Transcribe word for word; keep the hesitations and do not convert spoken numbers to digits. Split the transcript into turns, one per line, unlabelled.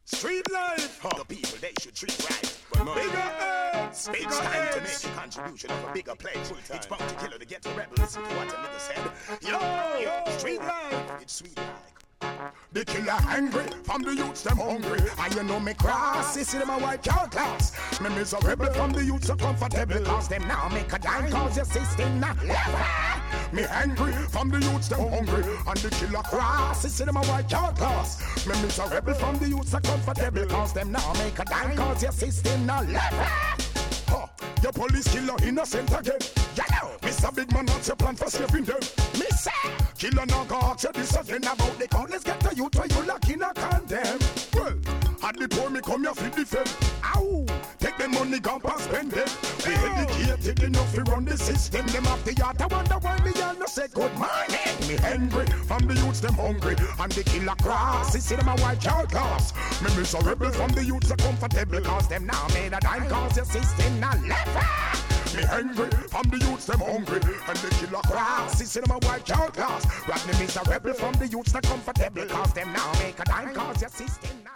Street life,
huh. The people they should treat right. But no,
bigger heads,
it's
bigger
time
heads.
to make a contribution of a bigger pledge. It's bound to kill her to get a rebel. Listen to what a nigga said. Yo, yo, street life, it's sweet like.
The killer angry, from the youths them hungry. And you know me cross, you see them a white cow class. Me miserable from the youths so comfortable. Cause them now make a dime cause your system not left. Me angry, from the youths them hungry. And the killer cross, you see them a white cow class. Me miserable from the youths so comfortable. Cause them now make a dime cause your system not left. Huh, your police killer innocent again. Yellow, Mister Big Man, what's your plan for saving them? Me say, killer now go ask you this again about the countless get to you to you lock in a condemn. Well, had the poor me come here for defend. Ow, take the money gone past spend them. We educated enough to run the system. Them off the yard, I wonder why me all no say good morning. Me hungry, from the youths them hungry. And the killer cross, you see them a white child class. Me miserable from the youths are comfortable. Cause them now made a dime cause your system not left. Me hungry, from the youths them hungry. And the killer class, you see them a white child class. Rap me miserable from the youths not comfortable. Cause them now make a dime cause your system